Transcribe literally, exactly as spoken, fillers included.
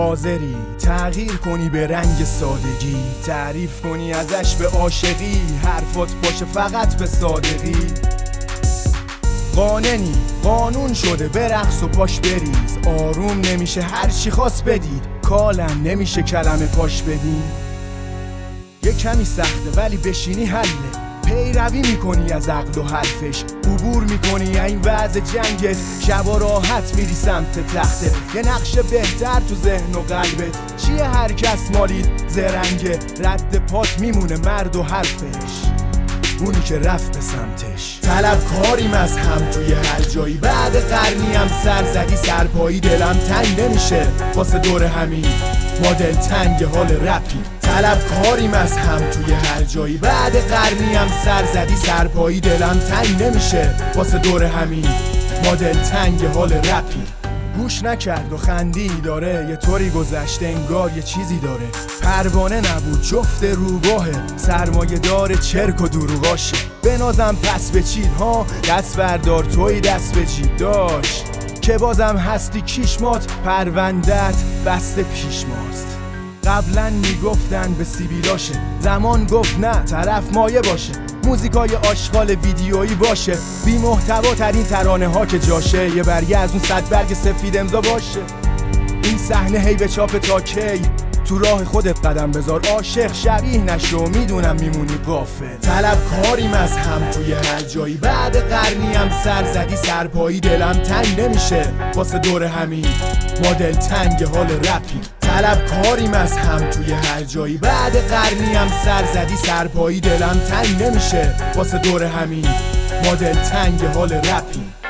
حاضری تغییر کنی به رنگ سادگی، تعریف کنی ازش به عاشقی، حرفات باشه فقط به صادقی. قاننی قانون شده برقص و پاش بریز، آروم نمیشه هر چی خواست بدید، کالم نمیشه کلمه پاش بدین. یه کمی سخته ولی بشینی حله، پیروی میکنی از عقل و حرفش، عبور میکنی این وضع جنگت، شبا راحت میری سمت تخته، یه نقش بهتر تو ذهن و قلبت. چیه هر کس مالید زرنگه، رد پات میمونه مرد و حرفش، اونی که رفت به سمتش. طلبکاریم از هم توی هر جایی، بعد قرنی هم سر زدی سرپایی، دلم تنگ نمیشه واسه دور همین مدل تنگ حال رپی. طلبکاریم از هم توی هر جایی، بعد قرنی هم سر زدی سرپایی، دلم تنگ نمیشه واسه دور همین مدل تنگ حال رپی. گوش نکرد و خندی داره، یه طوری گذشته انگار یه چیزی داره، پروانه نبود جفت روباهه، سرمایه داره چرک و دروغاشه. بنازم پس بچید ها، دست بردار توی دست بچید داشت، که بازم هستی کیشمات، پروندت بسته پیش ماست. قبلا میگفتن به سیبیلاشه، زمان گفت نه طرف مایه باشه، موزیکای آشغال ویدیویی باشه، بی محتوا ترین ترانه ها که جاشه، یه برگه از اون صد برگ سفید امضا باشه. این صحنه هی به چاپ تا کی، تو راه خودت قدم بذار، عاشق شبیه نشو میدونم میمونی غافل. طلبکاریم از هم توی هر جایی، بعد قرنی هم سر زدی سرپایی، دلم تنگ نمیشه واسه دور همین مدل تنگ حال رپی. طلبکاریم از هم توی هر جایی، بعد قرنی هم سر زدی سرپایی، دلم تنگ نمیشه واسه دور همین مدل تنگ حال رپی.